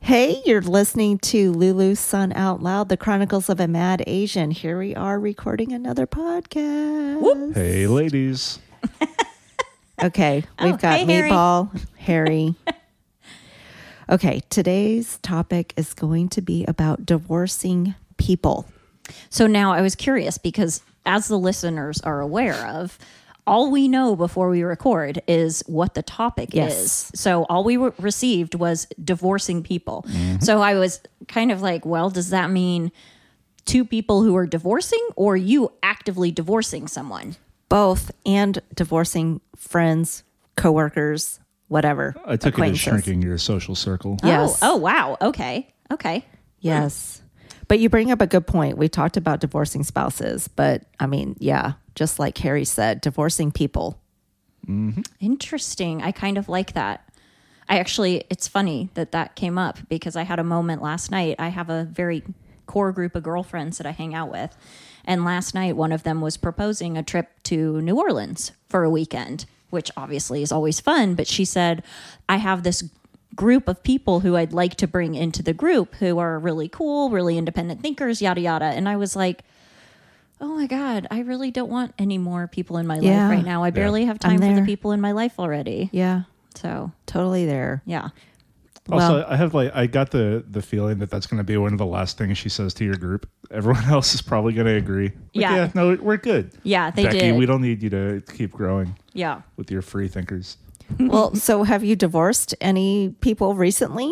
Hey, you're listening to Lulu's Son Out Loud, the Chronicles of a Mad Asian. Here we are recording another podcast. Whoop. Hey, ladies. Okay, we've got hey, Meatball, Harry. Okay, today's topic is going to be about divorcing people. So now I was curious because as the listeners are aware of, all we know before we record is what the topic is. So all we received was divorcing people. Mm-hmm. So I was kind of like, well, does that mean two people who are divorcing or you actively divorcing someone? Both, and divorcing friends, coworkers, whatever. I took it as shrinking your social circle. Yes. Oh, wow. Okay. Yes. But you bring up a good point. We talked about divorcing spouses, but I mean, yeah, just like Harry said, divorcing people. Mm-hmm. Interesting. I kind of like that. It's funny that came up because I had a moment last night. I have a very core group of girlfriends that I hang out with. And last night, one of them was proposing a trip to New Orleans for a weekend, which obviously is always fun. But she said, I have this group of people who I'd like to bring into the group who are really cool, really independent thinkers, yada, yada. And I was like, oh my God, I really don't want any more people in my life right now. I barely have time for the people in my life already. Yeah. So totally there. Yeah. Also, I got the feeling that that's going to be one of the last things she says to your group. Everyone else is probably going to agree. Yeah. No, we're good. Yeah, Becky, did. we don't need you to keep growing. Yeah. With your free thinkers. Well, so have you divorced any people recently?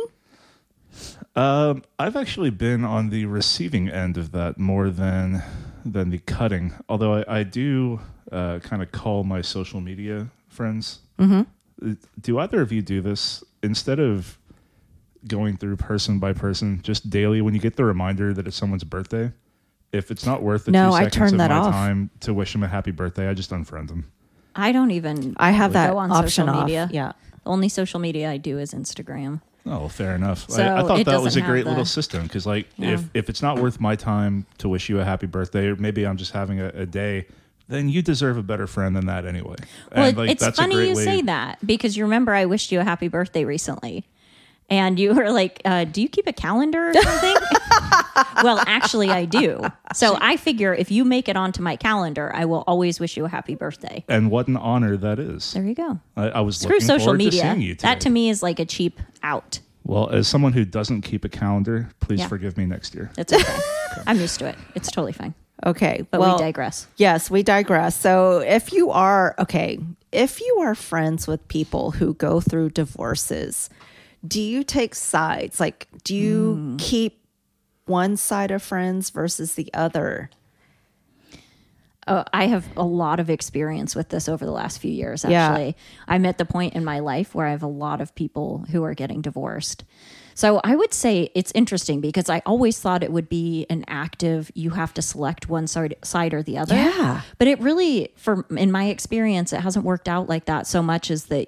I've actually been on the receiving end of that more than the cutting. Although I do kind of call my social media friends. Mm-hmm. Do either of you do this? Instead of going through person by person, just daily, when you get the reminder that it's someone's birthday, if it's not worth the 2 seconds of my time to wish them a happy birthday, I just unfriend them. I don't even I have that go on option social off. media. Yeah. The only social media I do is Instagram. Oh, fair enough. So I thought it that was a doesn't great have little system because, like, if it's not worth my time to wish you a happy birthday, or maybe I'm just having a day, then you deserve a better friend than that anyway. Well, and, like, it's that's funny you way. say that because you remember I wished you a happy birthday recently. And you were like, do you keep a calendar or something? Well, actually, I do. So I figure if you make it onto my calendar, I will always wish you a happy birthday. And what an honor that is. There you go. I was Screw looking social forward media. to seeing you today. That to me is like a cheap out. Well, as someone who doesn't keep a calendar, please forgive me next year. It's okay. I'm used to it. It's totally fine. Okay. But we digress. Yes, we digress. So if you are friends with people who go through divorces, do you take sides? Like, do you keep one side of friends versus the other? I have a lot of experience with this over the last few years, actually. Yeah. I'm at the point in my life where I have a lot of people who are getting divorced. So I would say it's interesting because I always thought it would be an active, you have to select one side or the other. Yeah. But it really, in my experience, it hasn't worked out like that so much as that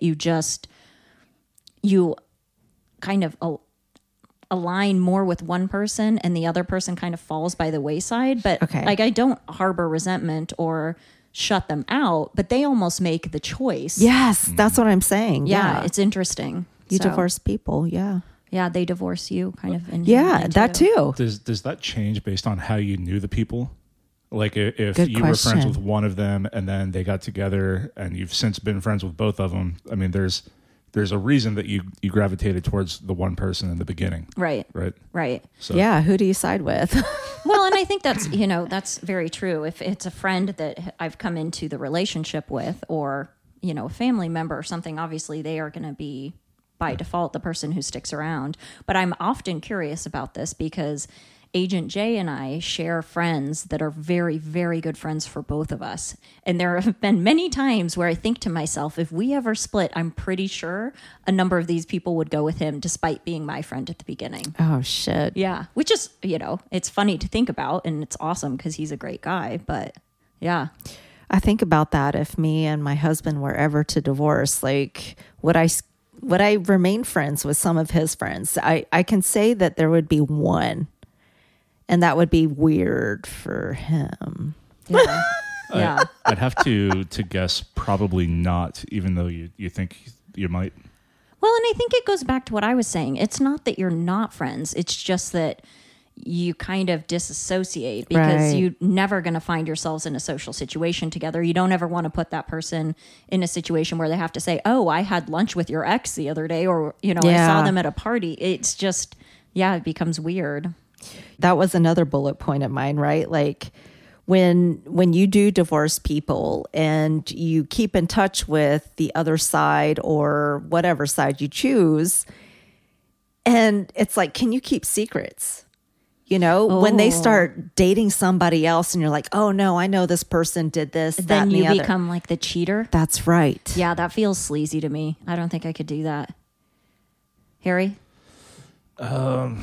you kind of align more with one person and the other person kind of falls by the wayside. But like I don't harbor resentment or shut them out, but they almost make the choice. Yes, that's what I'm saying. Yeah. It's interesting. You divorce people. Yeah. Yeah, they divorce you kind of. That too. Does that change based on how you knew the people? Like if you were friends with one of them and then they got together and you've since been friends with both of them. I mean, there's a reason that you gravitated towards the one person in the beginning. Right. So. Yeah. Who do you side with? Well, and I think that's very true. If it's a friend that I've come into the relationship with or, a family member or something, obviously they are going to be by default the person who sticks around. But I'm often curious about this because Agent Jay and I share friends that are very, very good friends for both of us. And there have been many times where I think to myself, if we ever split, I'm pretty sure a number of these people would go with him despite being my friend at the beginning. Oh, shit. Yeah. Which is, it's funny to think about and it's awesome because he's a great guy. But yeah. I think about that if me and my husband were ever to divorce, like would I remain friends with some of his friends? I can say that there would be one. And that would be weird for him. Yeah. Yeah. I'd have to guess probably not, even though you think you might. Well, and I think it goes back to what I was saying. It's not that you're not friends. It's just that you kind of disassociate because Right. you're never going to find yourselves in a social situation together. You don't ever want to put that person in a situation where they have to say, oh, I had lunch with your ex the other day, or, I saw Yeah. them at a party. It's just, it becomes weird. That was another bullet point of mine, right? Like when you do divorce people and you keep in touch with the other side or whatever side you choose, and it's like, can you keep secrets? When they start dating somebody else and you're like, oh no, I know this person did this, that, Then and you the other. become like the cheater. That's right. Yeah, that feels sleazy to me. I don't think I could do that. Harry? I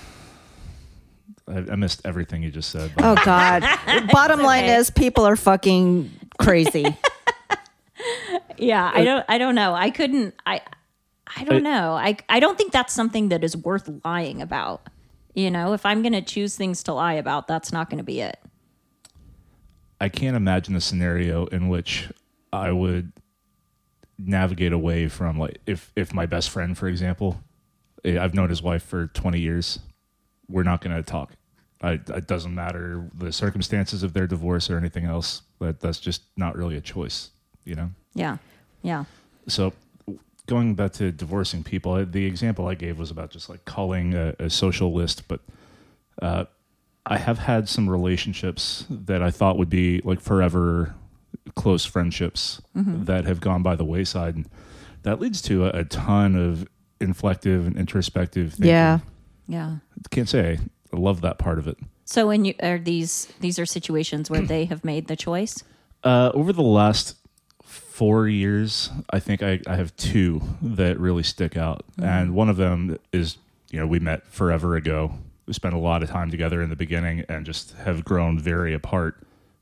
missed everything you just said. Oh God. Bottom line is people are fucking crazy. Yeah, I don't know. I couldn't. I don't know. I don't think that's something that is worth lying about. If I'm going to choose things to lie about, that's not going to be it. I can't imagine a scenario in which I would navigate away from, like, if my best friend, for example, I've known his wife for 20 years, we're not going to talk. It doesn't matter the circumstances of their divorce or anything else, but that's just not really a choice, Yeah. Yeah. So going back to divorcing people, the example I gave was about just like calling a social list, but I have had some relationships that I thought would be like forever close friendships that have gone by the wayside. And that leads to a ton of inflective and introspective thinking. Yeah. Yeah. Can't say I love that part of it. So when these are situations where they have made the choice? Over the last 4 years, I think I have two that really stick out. And one of them is, we met forever ago. We spent a lot of time together in the beginning and just have grown very apart.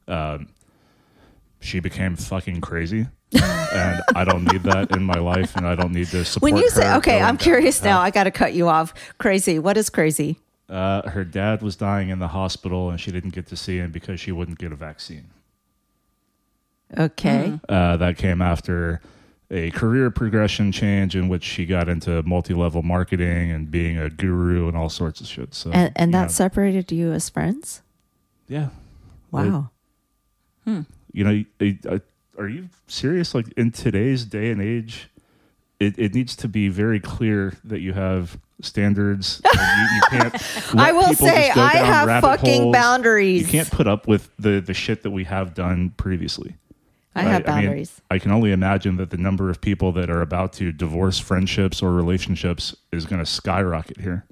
She became fucking crazy. And I don't need that in my life, and I don't need to support her. When you say, okay, going I'm down curious that now. path. I got to cut you off. Crazy. What is crazy? Her dad was dying in the hospital, and she didn't get to see him because she wouldn't get a vaccine. Okay. That came after a career progression change in which she got into multi-level marketing and being a guru and all sorts of shit. So, And that separated you as friends? yeah. Wow. Are you serious? Like in today's day and age, it needs to be very clear that you have standards. And you can't. I let will people say just go I down have rabbit fucking holes. boundaries. You can't put up with the shit that we have done previously. I have boundaries. I can only imagine that the number of people that are about to divorce friendships or relationships is going to skyrocket here.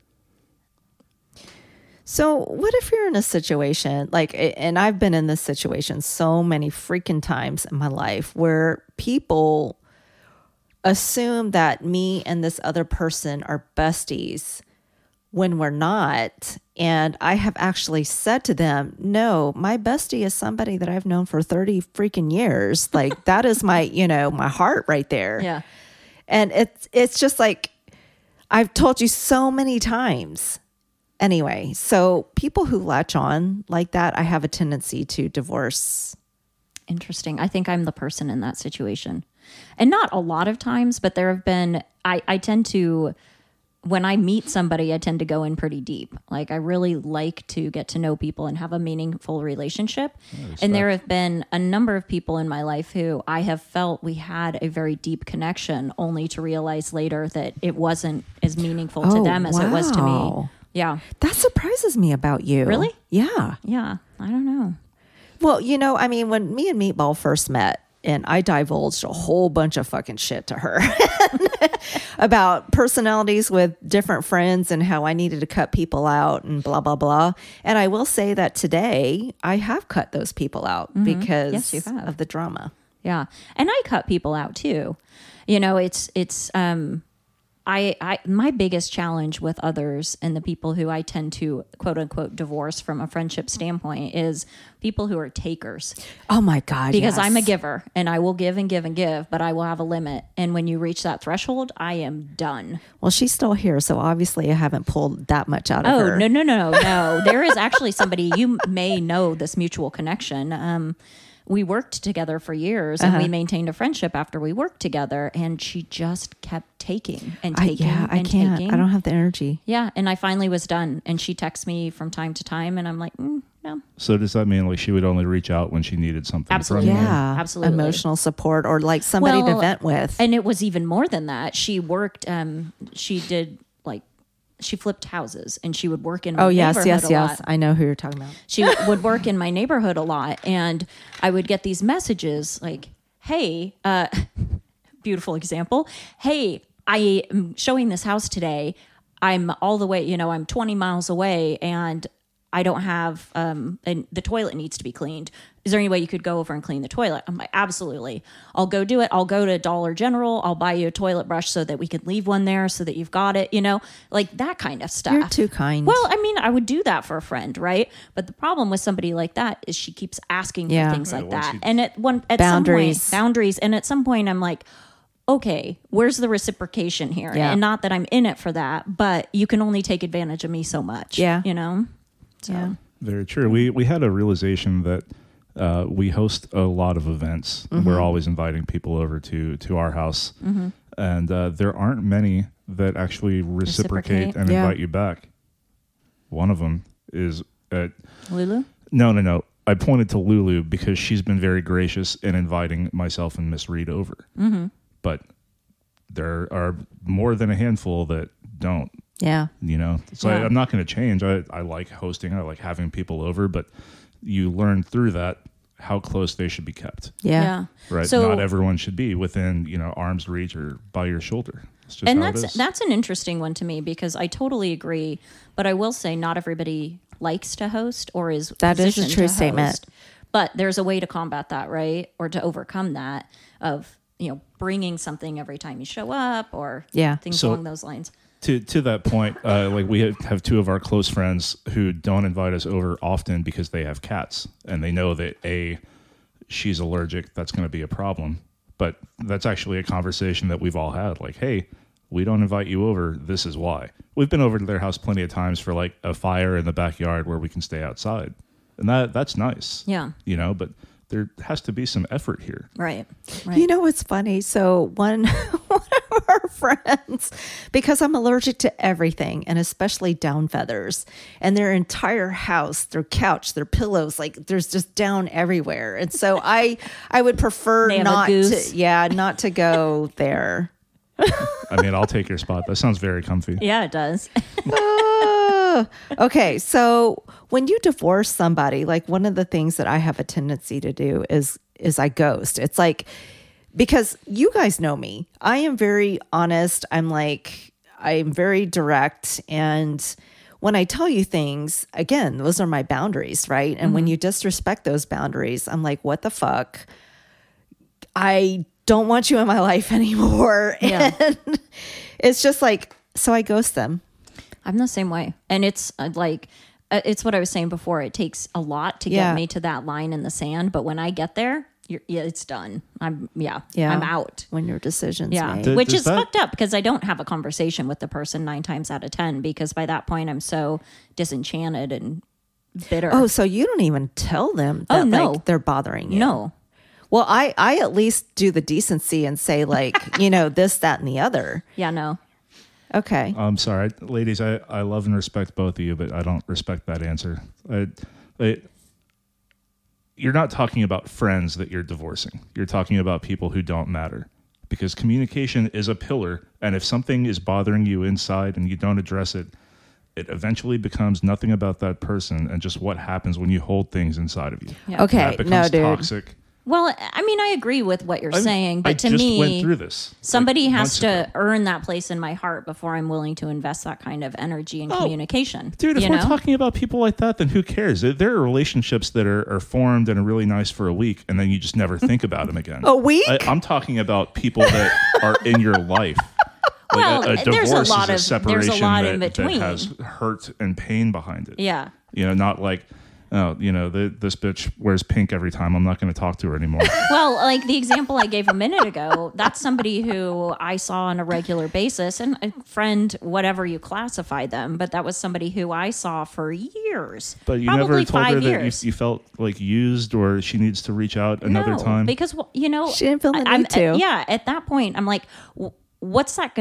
So what if you're in a situation and I've been in this situation so many freaking times in my life where people assume that me and this other person are besties when we're not. And I have actually said to them, no, my bestie is somebody that I've known for 30 freaking years. Like that is my, my heart right there. Yeah. And it's just like, I've told you so many times. Anyway, so people who latch on like that, I have a tendency to divorce. Interesting. I think I'm the person in that situation. And not a lot of times, but there have been, I tend to, when I meet somebody, I tend to go in pretty deep. Like I really like to get to know people and have a meaningful relationship. And there have been a number of people in my life who I have felt we had a very deep connection, only to realize later that it wasn't as meaningful to them as it was to me. Wow. Yeah. That surprises me about you. Really? Yeah. Yeah. I don't know. Well, when me and Meatball first met, and I divulged a whole bunch of fucking shit to her about personalities with different friends and how I needed to cut people out and blah, blah, blah. And I will say that today I have cut those people out because Yes, you have. of the drama. Yeah. And I cut people out too. My biggest challenge with others and the people who I tend to quote unquote divorce from a friendship standpoint is people who are takers. Oh my God. Because yes. I'm a giver and I will give and give and give, but I will have a limit. And when you reach that threshold, I am done. Well, she's still here, so obviously I haven't pulled that much out of her. No. There is actually somebody, you may know this mutual connection. we worked together for years and we maintained a friendship after we worked together, and she just kept taking and taking I can't. taking. I don't have the energy. Yeah. And I finally was done, and she texts me from time to time, and I'm like, no. So does that mean like she would only reach out when she needed something? Absolutely. From you? Yeah. Absolutely. Emotional support or like somebody to vent with. And it was even more than that. She worked, she flipped houses, and she would work in my neighborhood a lot. I know who you're talking about. She would work in my neighborhood a lot, and I would get these messages like, hey, beautiful example. Hey, I am showing this house today. I'm all the way, I'm 20 miles away, and I don't have, and the toilet needs to be cleaned. Is there any way you could go over and clean the toilet? I'm like, absolutely. I'll go do it. I'll go to Dollar General. I'll buy you a toilet brush so that we can leave one there so that you've got it, like that kind of stuff. You're too kind. Well, I mean, I would do that for a friend, right? But the problem with somebody like that is she keeps asking for things like that. And at boundaries. some point, boundaries. And at some point I'm like, okay, where's the reciprocation here? Yeah. And not that I'm in it for that, but you can only take advantage of me so much. Yeah. So. Yeah. Very true. We had a realization that we host a lot of events. We're always inviting people over to our house, and there aren't many that actually reciprocate and invite you back. One of them is Lulu? No. I pointed to Lulu because she's been very gracious in inviting myself and Miss Reed over. But there are more than a handful that don't. Yeah. So I'm not going to change. I like hosting. I like having people over, but you learn through that how close they should be kept. Yeah. Right. So, not everyone should be within, arm's reach or by your shoulder. It's just and how it is. that's an interesting one to me because I totally agree. But I will say not everybody likes to host or is That is a positioned true to statement. host. But there's a way to combat that, right? Or to overcome that of, bringing something every time you show up or things along those lines. To that point, like we have two of our close friends who don't invite us over often because they have cats and they know that she's allergic. That's going to be a problem. But that's actually a conversation that we've all had. Like, hey, we don't invite you over. This is why. We've been over to their house plenty of times for like a fire in the backyard where we can stay outside, and that's nice. Yeah. But there has to be some effort here. Right. You know what's funny? So one of our friends, because I'm allergic to everything and especially down feathers, and their entire house, their couch, their pillows, like there's just down everywhere. And so I would prefer not to go there. I mean, I'll take your spot. That sounds very comfy. Yeah, it does. Okay, so when you divorce somebody, like one of the things that I have a tendency to do is I ghost. It's like, because you guys know me, I am very honest. I'm very direct. And when I tell you things, again, those are my boundaries, right? And when you disrespect those boundaries, I'm like, what the fuck? I don't want you in my life anymore. Yeah. And it's just like, so I ghost them. I'm the same way. And it's it's what I was saying before. It takes a lot to get me to that line in the sand. But when I get there, it's done. I'm out. When your decision's Yeah. made. Which is fucked up because I don't have a conversation with the person 9 times out of 10 because by that point I'm so disenchanted and bitter. Oh, so you don't even tell them that like they're bothering you? No. Well, I at least do the decency and say like, this, that, and the other. Yeah, no. Okay. I'm sorry, ladies. I love and respect both of you, but I don't respect that answer. You're not talking about friends that you're divorcing. You're talking about people who don't matter. Because communication is a pillar, and if something is bothering you inside and you don't address it, it eventually becomes nothing about that person and just what happens when you hold things inside of you. Yeah. Okay. That becomes dude. toxic. Well, I mean, I agree with what you're saying, but I to just me, went through this. Somebody like, has months to ago. earn that place in my heart before I'm willing to invest that kind of energy and communication. Dude, if we're talking about people like that, then who cares? There are relationships that are formed and are really nice for a week, and then you just never think about them again. A week? I'm talking about people that are in your life. Like Well, a there's a divorce lot is a of- there's a separation lot in that between. has hurt and pain behind it. Yeah. Not like oh, this bitch wears pink every time. I'm not going to talk to her anymore. Well, like the example I gave a minute ago, that's somebody who I saw on a regular basis, and a friend, whatever you classify them, but that was somebody who I saw for years. But you probably never told her 5 that years. you felt like used or she needs to reach out another time? Because, She didn't feel the I'm- need to. Yeah, at that point, I'm like, what's it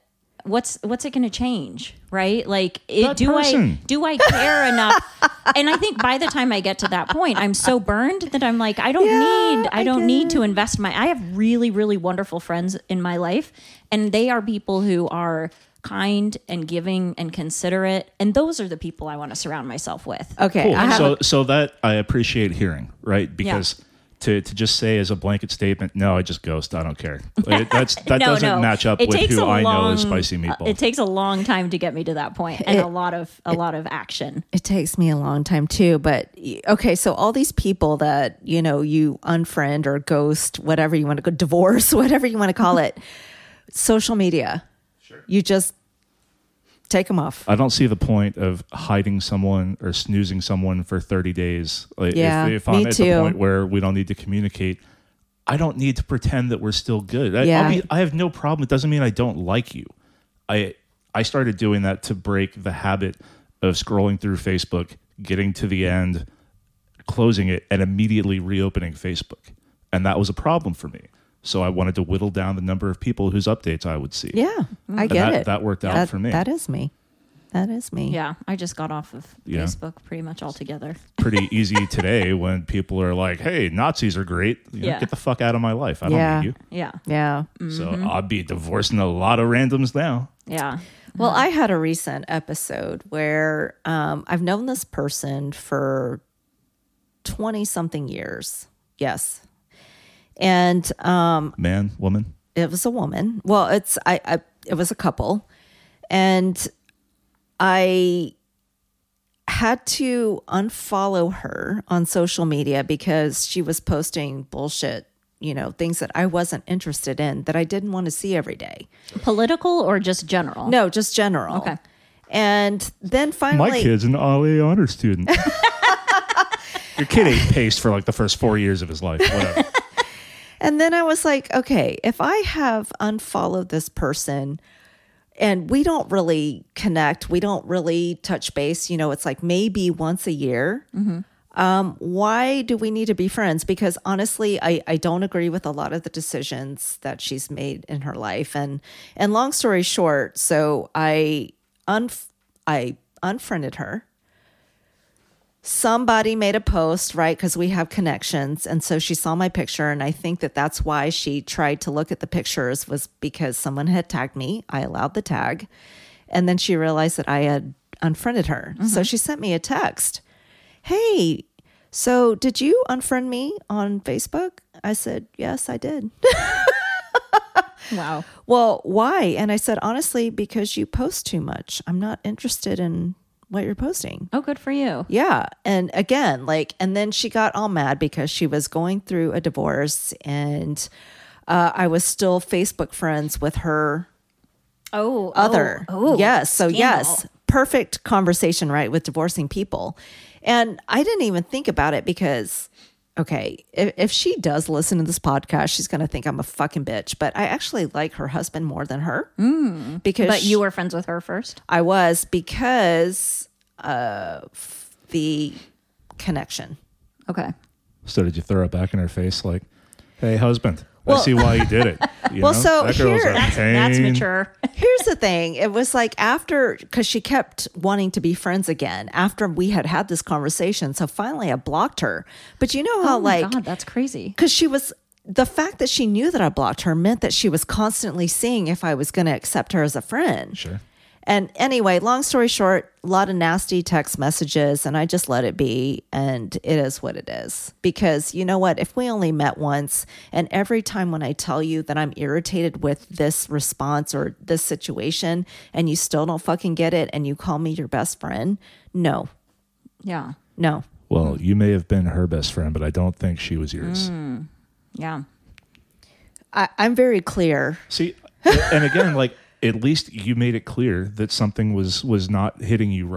gonna change, right? Like, do I care enough? And I think by the time I get to that point, I'm so burned that I'm like, I don't need to invest I have really, really wonderful friends in my life, and they are people who are kind and giving and considerate, and those are the people I want to surround myself with. Okay. Cool. So that I appreciate hearing, right? Because to just say as a blanket statement, no, I just ghost. I don't care. That doesn't match up with who I know as Spicy Meatball. It takes a long time to get me to that point, and a lot of action. It takes me a long time too, but okay. So all these people that, you unfriend or ghost, whatever you want to go, divorce, whatever you want to call it, social media, you just take them off. I don't see the point of hiding someone or snoozing someone for 30 days. Like, Yeah, if I'm me at too. the point where we don't need to communicate, I don't need to pretend that we're still good. Yeah. I have no problem. It doesn't mean I don't like you. I started doing that to break the habit of scrolling through Facebook, getting to the end, closing it, and immediately reopening Facebook. And that was a problem for me. So I wanted to whittle down the number of people whose updates I would see. Yeah, I get it. That worked out for me. That is me. Yeah, I just got off of Yeah. Facebook pretty much altogether. Pretty easy today when people are like, hey, Nazis are great. Yeah. Get the fuck out of my life. I don't Yeah. need you. Yeah, Yeah. So I'll be divorcing a lot of randoms now. yeah. Well, I had a recent episode where I've known this person for 20 something years. Yes. And Man, woman. it was a woman. Well, it was a couple. And I had to unfollow her on social media because she was posting bullshit, things that I wasn't interested in, that I didn't want to see every day. Political or just general? No, just general. Okay. And then finally, My kid's an OA honor student. Your kid ate paste for like the first 4 years of his life. Whatever. and then I was like, okay, if I have unfollowed this person and we don't really connect, we don't really touch base, it's like maybe once a year. Why do we need to be friends? Because honestly, I don't agree with a lot of the decisions that she's made in her life. And long story short, so I unfriended her. Somebody made a post, right? Because we have connections. And so she saw my picture. And I think that that's why she tried to look at the pictures, was because someone had tagged me. I allowed the tag. And then she realized that I had unfriended her. So she sent me a text. Hey, so did you unfriend me on Facebook? I said, yes, I did. Wow. Well, why? And I said, honestly, because you post too much. I'm not interested in what you're posting. Oh, good for you. Yeah. And again, and then she got all mad because she was going through a divorce and I was still Facebook friends with her other. Yes. So scandal. yes, perfect conversation, right? With divorcing people. And I didn't even think about it because, okay, if she does listen to this podcast, she's going to think I'm a fucking bitch, but I actually like her husband more than her. Because But you were friends with her first? I was, because of the connection. Okay. So did you throw it back in her face like, hey, husband, I see why you did it. So that girl's here- a That's pain. mature. Here's the thing. It was like because she kept wanting to be friends again after we had this conversation. So finally I blocked her. But you know how Oh my God, that's crazy. because the fact that she knew that I blocked her meant that she was constantly seeing if I was going to accept her as a friend. Sure. And anyway, long story short, a lot of nasty text messages, and I just let it be. And it is what it is. Because you know what? If we only met once, and every time when I tell you that I'm irritated with this response or this situation, and you still don't fucking get it, and you call me your best friend, no. Yeah. Well, you may have been her best friend, but I don't think she was yours. Yeah. I'm very clear. See, and again, at least you made it clear that something was not hitting you right.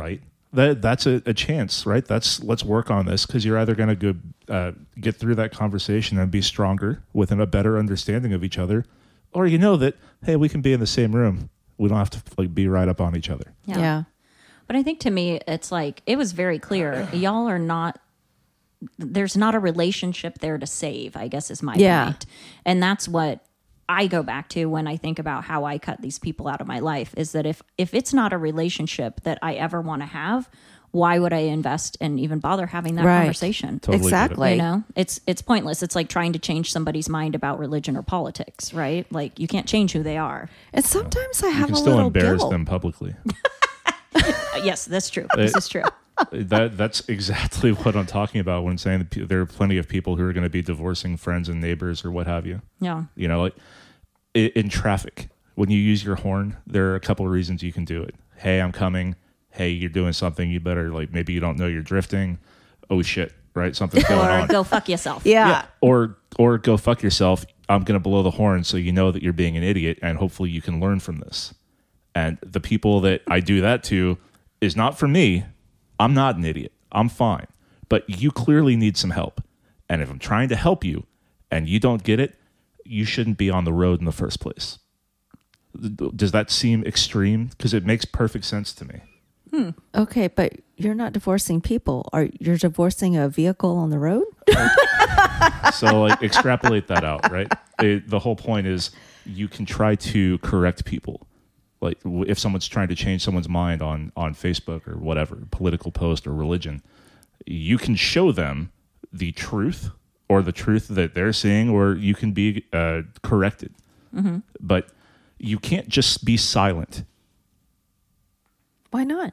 That's a chance, right? Let's work on this, because you're either going to go get through that conversation and be stronger within a better understanding of each other, or you know that, hey, we can be in the same room. We don't have to like be right up on each other. Yeah. But I think to me, it's like, it was very clear. Y'all are not, there's not a relationship there to save, I guess is my point. And that's what I go back to when I think about how I cut these people out of my life, is that if it's not a relationship that I ever want to have, why would I invest and even bother having that conversation? Totally exactly. You know, it's pointless. It's like trying to change somebody's mind about religion or politics, right? Like, you can't change who they are. And sometimes I You have can a still little embarrass guilt. them publicly. Yes, that's true. This is true. That's exactly what I'm talking about when saying that there are plenty of people who are going to be divorcing friends and neighbors or what have you. Yeah. You know, like in traffic, when you use your horn, there are a couple of reasons you can do it. Hey, I'm coming. Hey, you're doing something. You better, like, maybe you don't know you're drifting. Oh shit, right? Something's going Or on. go fuck yourself. Yeah. Or go fuck yourself. I'm going to blow the horn so you know that you're being an idiot, and hopefully you can learn from this. And the people that I do that to is not for me. I'm not an idiot. I'm fine. But you clearly need some help. And if I'm trying to help you and you don't get it, you shouldn't be on the road in the first place. Does that seem extreme? Because it makes perfect sense to me. Okay, but you're not divorcing people. You're divorcing a vehicle on the road? So like extrapolate that out, right? The whole point is you can try to correct people. Like if someone's trying to change someone's mind on Facebook or whatever, political post or religion, you can show them the truth or the truth that they're seeing, or you can be corrected. Mm-hmm. But you can't just be silent. Why not?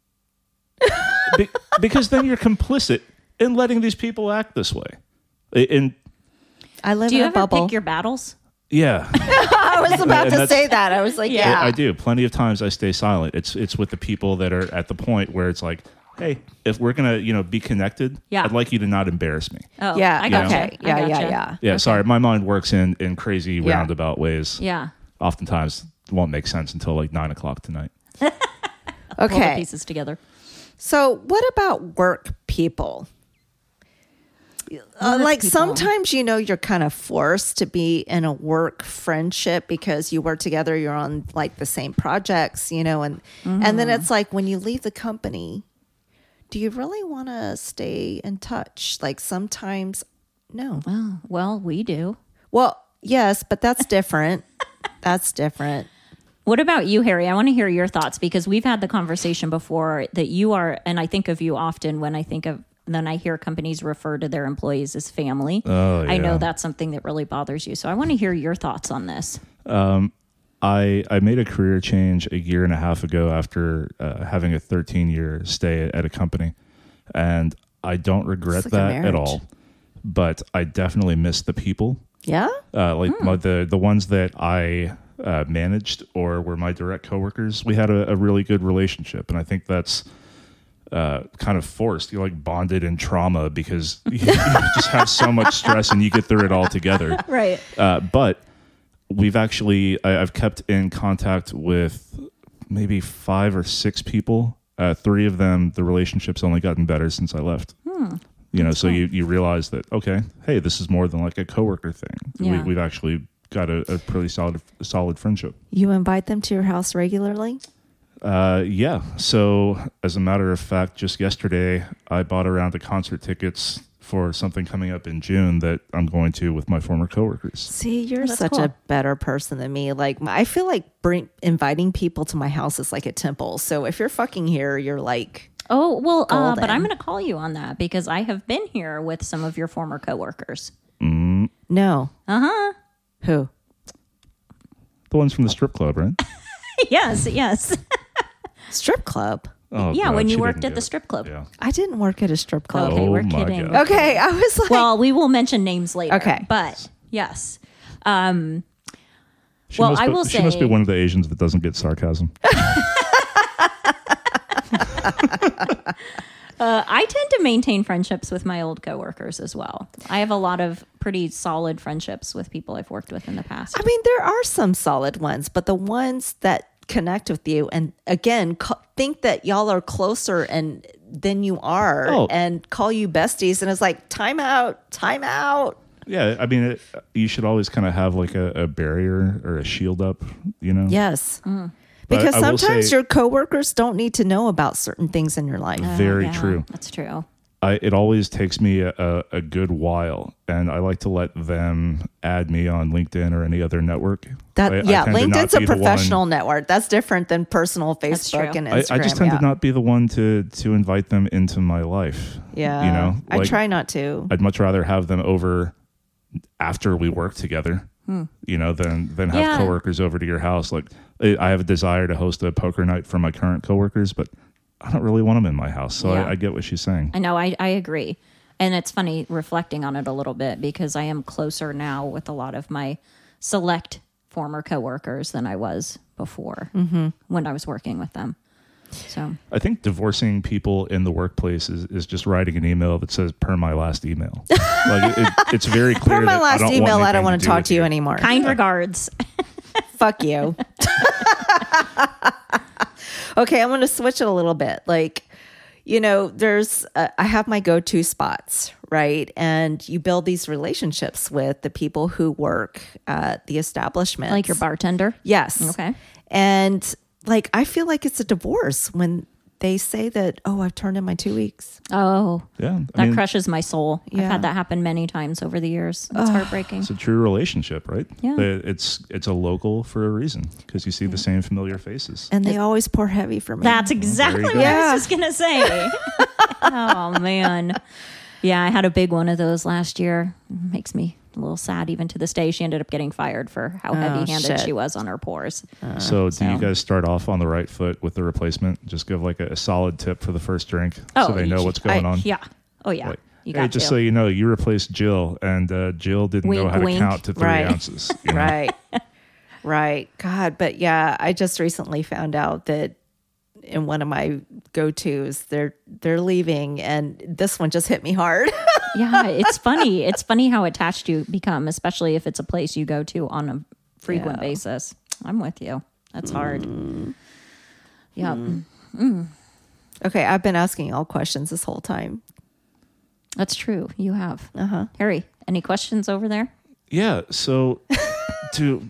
Because then you're complicit in letting these people act this way. And I live Do you in a ever bubble. pick your battles? yeah. I was about And to that's- say that. I was like, yeah. I do. Plenty of times I stay silent. It's with the people that are at the point where it's like, hey, if we're gonna, be connected, Yeah. I'd like you to not embarrass me. Oh, Yeah. I gotcha. Okay. I Yeah. gotcha. Yeah. Yeah, sorry, my mind works in crazy Yeah. roundabout ways. Yeah. Oftentimes won't make sense until like 9 o'clock tonight. Pull the Okay. pieces together. So, what about work people? Like people. sometimes, you're kind of forced to be in a work friendship because you work together, you're on like the same projects, and then it's like when you leave the company, do you really want to stay in touch? Like sometimes, no. Well, we do. Well, yes, but that's different. That's different. What about you, Harry? I want to hear your thoughts, because we've had the conversation before that you are, and I think of you often when I hear companies refer to their employees as family. Oh, I know yeah. that's something that really bothers you. So I want to hear your thoughts on this. I made a career change a year and a half ago after having a 13-year stay at a company, and I don't regret It's like a that at marriage. all. But I definitely miss the people, Yeah. the ones that I managed or were my direct coworkers. We had a really good relationship, and I think that's kind of forced. You're like bonded in trauma because you just have so much stress and you get through it all together. Right. But I've kept in contact with maybe 5 or 6 people. 3 of them, the relationship's only gotten better since I left. So you realize that, okay, hey, this is more than like a coworker thing. Yeah. We've actually got a pretty solid friendship. You invite them to your house regularly? Yeah. So as a matter of fact, just yesterday, I bought a round of concert tickets for something coming up in June that I'm going to with my former coworkers. See, you're That's such cool. a better person than me. Like, I feel like inviting people to my house is like a temple. So if you're fucking here, you're like, Oh, well, but Golden. I'm going to call you on that because I have been here with some of your former coworkers. no. Uh-huh. Who? The ones from the strip club, right? Yes. Strip club. Oh, Yeah, God, when you she worked didn't at get the it. strip club. Yeah. I didn't work at a strip club. Okay, Oh we're my kidding. God. Okay, I was like, Well, we will mention names later. Okay. But yes. She Well, must I be- will She must be say- one of the Asians that doesn't get sarcasm. I tend to maintain friendships with my old coworkers as well. I have a lot of pretty solid friendships with people I've worked with in the past. I mean, there are some solid ones, but the ones that connect with you and again think that y'all are closer and than you are and call you besties, and it's like time out. Yeah, I mean, you should always kind of have like a barrier or a shield up, you know? Yes. Because I will sometimes say- your coworkers don't need to know about certain things in your life. Very Yeah, true. That's true. It always takes me a good while, and I like to let them add me on LinkedIn or any other network. I tend to not LinkedIn's a be the one- professional network. That's different than personal Facebook true. and Instagram. I just tend to not be the one to invite them into my life. Yeah. You know, I like, try not to. I'd much rather have them over after we work together, you know, than have Yeah. coworkers over to your house. Like, I have a desire to host a poker night for my current coworkers, but I don't really want them in my house. So Yeah. I get what she's saying. I know. I agree. And it's funny reflecting on it a little bit because I am closer now with a lot of my select former coworkers than I was before when I was working with them. So I think divorcing people in the workplace is just writing an email that says per my last email. Like it's very clear. Per my that last I don't email, want I don't anything want to do talk with to you anymore. kind regards. Fuck you. Okay, I'm going to switch it a little bit. Like, you know, I have my go-to spots, right? And you build these relationships with the people who work at the establishment. Like your bartender. Yes. Okay. And like, I feel like it's a divorce when they say that, oh, I've turned in my 2 weeks. Oh, Yeah. that crushes my soul. I've Yeah. had that happen many times over the years. It's heartbreaking. It's a true relationship, right? Yeah. It's a local for a reason because you see the same familiar faces. And they always pour heavy for me. That's exactly There you what go. I was just going to say. Oh, man. Yeah, I had a big one of those last year. Makes me a little sad even to this day. She ended up getting fired for how heavy-handed shit. she was on her pours. So do you guys start off on the right foot with the replacement? Just give like a solid tip for the first drink so they know what's going on? Yeah. Oh, yeah. Like, You hey, got just to. so you know, you replaced Jill, and Jill didn't know Wink, how to wink. count to 3 Right. ounces. You know? Right. Right. God, but yeah, I just recently found out that in one of my go-tos, they're leaving, and this one just hit me hard. Yeah, it's funny. It's funny how attached you become, especially if it's a place you go to on a frequent Yeah. basis. I'm with you. That's hard. Yeah. Okay, I've been asking all questions this whole time. That's true. You have. Harry, any questions over there? Yeah. So, do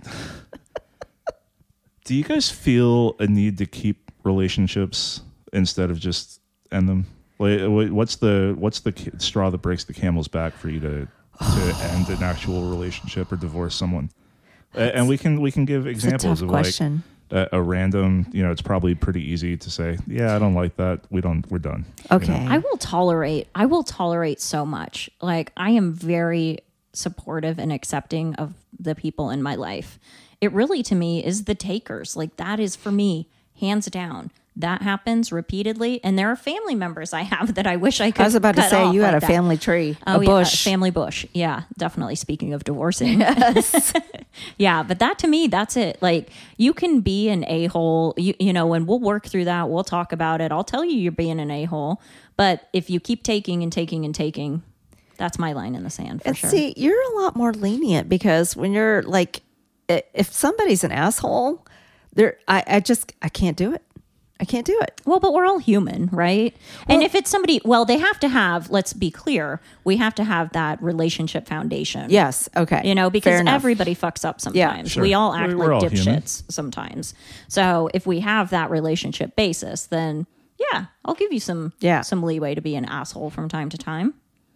you guys feel a need to keep relationships instead of just end them? Like, what's the straw that breaks the camel's back for you to end an actual relationship or divorce someone? And we can give It's a examples tough of question. like a random. You know, it's probably pretty easy to say, yeah, I don't like that. We're done. Okay. I will tolerate so much. Like I am very supportive and accepting of the people in my life. It really to me is the takers. Like that is for me, hands down. That happens repeatedly, and there are family members I have that I wish I could. I was about to cut say off you had like a that. family tree, Oh, a bush. Yeah, family bush. Yeah, definitely. Speaking of divorcing. Yeah, but that to me, that's it. Like you can be an a-hole, you know, and we'll work through that. We'll talk about it. I'll tell you you're being an a-hole. But if you keep taking and taking and taking, that's my line in the sand for And sure. see, you're a lot more lenient because when you're like, if somebody's an asshole, I can't do it. I can't do it. Well, but we're all human, right? And if it's somebody, well, they have to have, let's be clear, we have to have that relationship foundation. Yes. Okay. You know, Fair because enough. everybody fucks up sometimes. sure. We all act We're like all human. dipshits sometimes. So if we have that relationship basis, then yeah, I'll give you some leeway to be an asshole from time to time.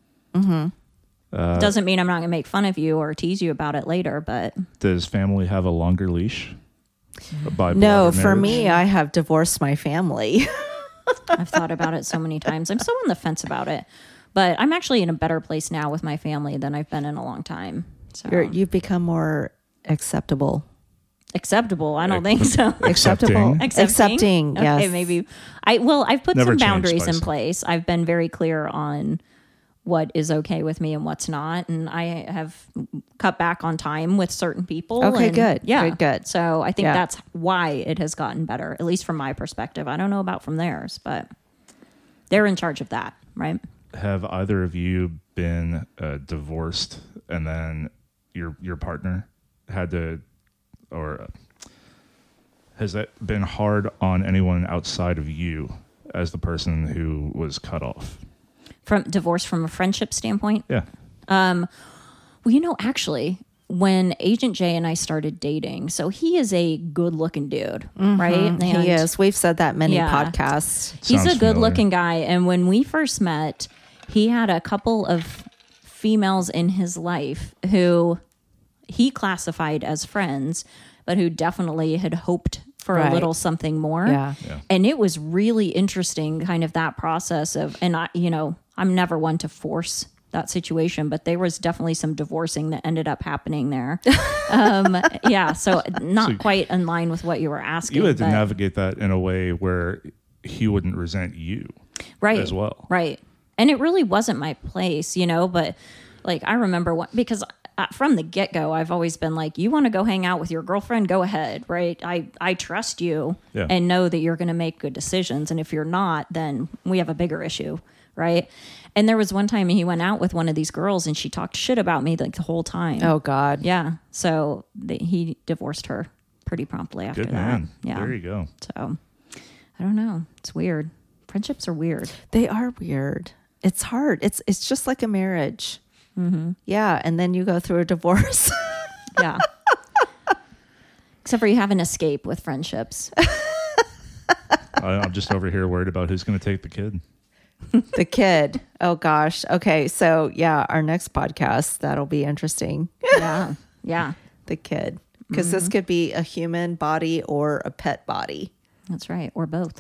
Doesn't mean I'm not going to make fun of you or tease you about it later, but Does family have a longer leash? By No, blood or for marriage? me, I have divorced my family. I've thought about it so many times. I'm so on the fence about it. But I'm actually in a better place now with my family than I've been in a long time. So You've become more acceptable. acceptable? I don't think so. Acceptable. Accepting. Accepting, yes. Okay, maybe. I've put Never some change boundaries in twice. place. I've been very clear on what is okay with me and what's not. And I have cut back on time with certain people. Okay, and good. Yeah. Good. So I think Yeah. that's why it has gotten better, at least from my perspective. I don't know about from theirs, but they're in charge of that, right? Have either of you been divorced and then your partner had to, or Has that been hard on anyone outside of you as the person who was cut off? From divorce from a friendship standpoint? Yeah. Well, actually, when Agent Jay and I started dating, so he is a good-looking dude, right? And He is. We've said that many Yeah. podcasts. he's Sounds a good-looking guy, and when we first met, he had a couple of females in his life who he classified as friends, but who definitely had hoped for Right. a little something more. Yeah. And it was really interesting, kind of that process of, and I'm never one to force that situation, but there was definitely some divorcing that ended up happening there. So not quite in line with what you were asking. You had to but- navigate that in a way where he wouldn't resent you right as well. Right. And it really wasn't my place, but like I remember because from the get-go I've always been like, you want to go hang out with your girlfriend, go ahead, right? I trust you Yeah. and know that you're going to make good decisions, and if you're not, then we have a bigger issue, right? And there was one time he went out with one of these girls and she talked shit about me like the whole time. Oh, God. Yeah. So he divorced her pretty promptly after Good that. man. Yeah. There you go. So I don't know. It's weird. Friendships are weird. They are weird. It's hard. It's just like a marriage. Mm-hmm. Yeah. And then you go through a divorce. Yeah. Except for you have an escape with friendships. I'm just over here worried about who's going to take the kid. The kid. Oh, gosh. Okay. So, yeah, our next podcast, that'll be interesting. Yeah. Yeah. The kid. Because this could be a human body or a pet body. That's right. Or both.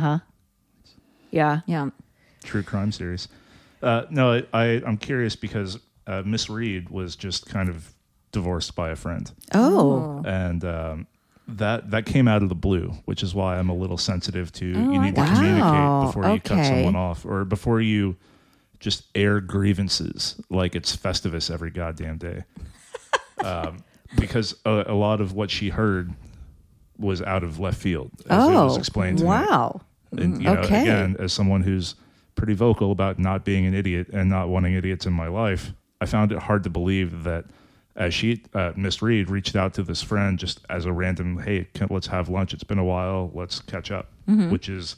Yeah. Yeah. True crime series. No, I'm curious because Miss Reed was just kind of divorced by a friend. Oh. And that came out of the blue, which is why I'm a little sensitive to you I need to gotcha. communicate Wow, before you cut okay. someone off or before you just air grievances like it's Festivus every goddamn day. Because a lot of what she heard was out of left field, as it was explained to me. Wow. And, Okay. again, as someone who's pretty vocal about not being an idiot and not wanting idiots in my life, I found it hard to believe that as Miss Reed reached out to this friend just as a random, hey, let's have lunch. It's been a while. Let's catch up, which is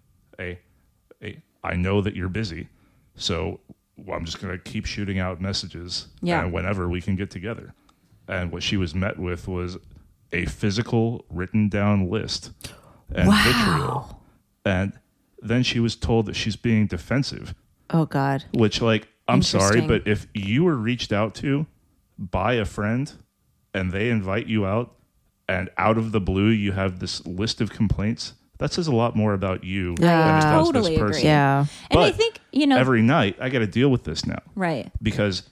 I know that you're busy. So I'm just going to keep shooting out messages whenever we can get together. And what she was met with was a physical written down list and vitriol. And then she was told that she's being defensive, Oh, God. which I'm sorry, Interesting. but if you were reached out to by a friend and they invite you out and out of the blue, you have this list of complaints, that says a lot more about you than it does Totally this agree. person. Yeah. And I But think, every night I got to deal with this now right. because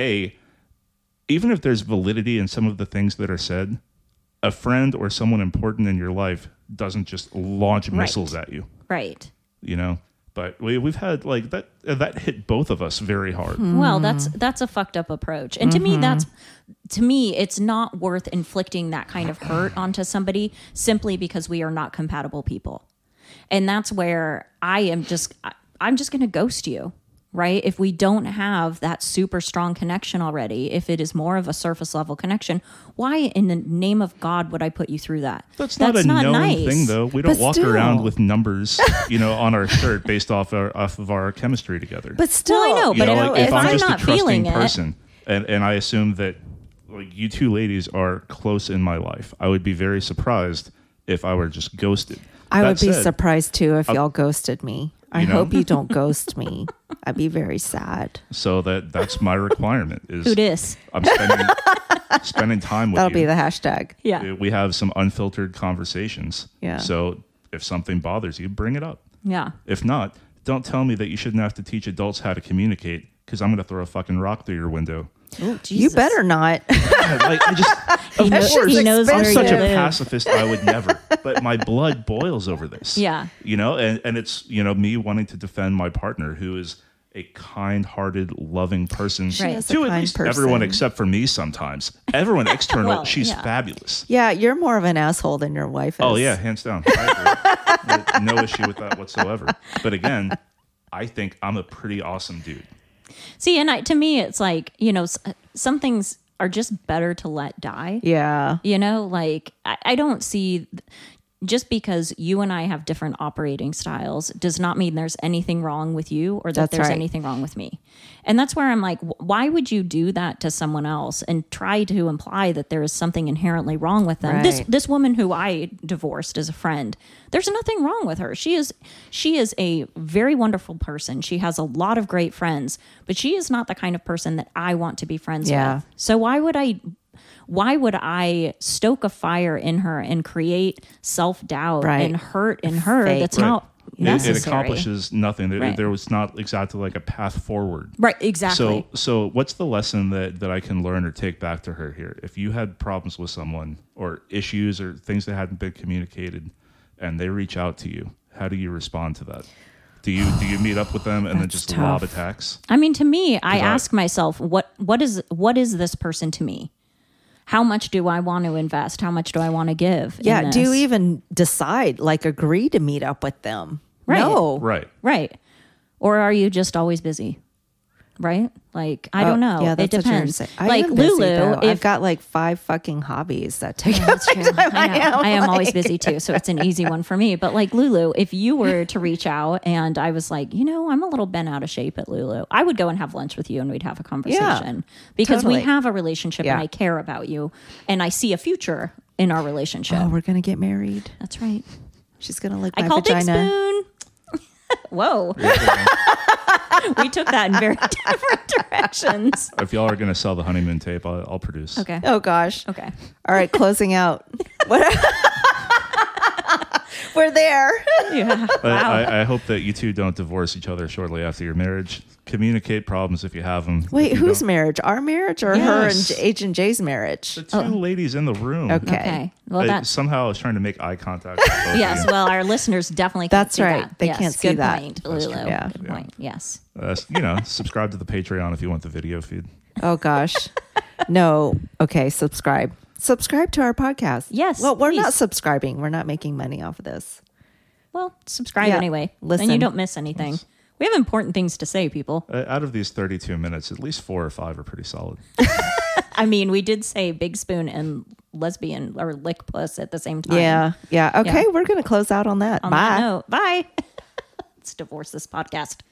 even if there's validity in some of the things that are said, a friend or someone important in your life doesn't just launch missiles at you, Right. But we've had that hit both of us very hard. Well, that's a fucked up approach. And to me, it's not worth inflicting that kind of hurt onto somebody simply because we are not compatible people. And that's where I'm just going to ghost you, right? If we don't have that super strong connection already, if it is more of a surface level connection, why in the name of God would I put you through that? That's not a known nice. thing, though. We don't But walk still. around with numbers, on our shirt based off of our chemistry together. But still. Well, I know, but if I'm just not a trusting feeling it- person, and I assume that you two ladies are close in my life, I would be very surprised if I were just ghosted. I That would be said, surprised, too, if y'all ghosted me. I know? hope you don't ghost me. I'd be very sad. So that's my requirement. Is Who dis? I'm spending time with That'll you. be the hashtag. Yeah. We have some unfiltered conversations. Yeah. So if something bothers you, bring it up. Yeah. If not, don't tell me that you shouldn't have to teach adults how to communicate because I'm going to throw a fucking rock through your window. Oh, You better not. I just, He, knows, he knows I'm where such you a live. pacifist. I would never, but my blood boils over this. Yeah. And it's, me wanting to defend my partner who is a kind-hearted, loving person. She is a to at kind least person. everyone except for me sometimes. Everyone external, Well, she's yeah. fabulous. Yeah, you're more of an asshole than your wife is. Oh, yeah, hands down. I agree. No issue with that whatsoever. But again, I think I'm a pretty awesome dude. See, and to me, it's like, some things are just better to let die. Yeah. You know, like I don't see, just because you and I have different operating styles does not mean there's anything wrong with you or that That's there's right. anything wrong with me. And that's where I'm like, why would you do that to someone else and try to imply that there is something inherently wrong with them? Right. This woman who I divorced as a friend, there's nothing wrong with her. She is a very wonderful person. She has a lot of great friends, but she is not the kind of person that I want to be friends Yeah. with. So why would I stoke a fire in her and create self-doubt Right. and hurt in her Fake. that's Right. not necessary? It accomplishes nothing. Right. There was not exactly like a path forward. Right, exactly. So what's the lesson that I can learn or take back to her here? If you had problems with someone or issues or things that hadn't been communicated and they reach out to you, how do you respond to that? Do you meet up with them and then That's just tough. lob attacks? I mean, to me, I I- ask myself, what is this person to me? How much do I want to invest? How much do I want to give? Yeah. in Do you this? even decide, like, agree to meet up with them? Right. No. Right. Right. Or are you just always busy? Right? Like, I don't know. Yeah, it that's what you're depends. saying. I Like am busy, Lulu, though. I've if got like 5 fucking hobbies that take up That's my true. time. I am always like- busy too, so it's an easy one for me. But like Lulu, if you were to reach out and I was like, I'm a little bent out of shape at Lulu, I would go and have lunch with you and we'd have a conversation because we totally. have a relationship Yeah. and I care about you and I see a future in our relationship. Oh, we're gonna get married. That's right. She's gonna lick I my call Big vagina. Spoon. Whoa, we took that in very different directions. If y'all are going to sell the honeymoon tape, I'll produce. Okay. Oh gosh. Okay. All right, closing out. What? We're there. Yeah. Wow. I hope that you two don't divorce each other shortly after your marriage. Communicate problems if you have them. Wait, If you whose don't- marriage? Our marriage or her Yes. and H and J's marriage? The two ladies in the room. Okay. Okay. Well, I that's somehow was trying to make eye contact. With both of yes. you. Well, our listeners definitely. That's can't see right. that. They Yes, can't see good that. Point, That's Lulu. true. Yeah. Good point. Yes. Subscribe to the Patreon if you want the video feed. Oh gosh. No. Okay, subscribe. Subscribe to our podcast. Yes, Well, we're not please. subscribing. We're not making money off of this. Well, subscribe Yeah, anyway. listen. Then you don't miss anything. We have important things to say, people. Out of these 32 minutes, at least 4 or 5 are pretty solid. I mean, we did say Big Spoon and lesbian or lick puss at the same time. Yeah. Yeah. Okay, Yeah. we're gonna close out on that. On Bye. that note, bye. Let's divorce this podcast.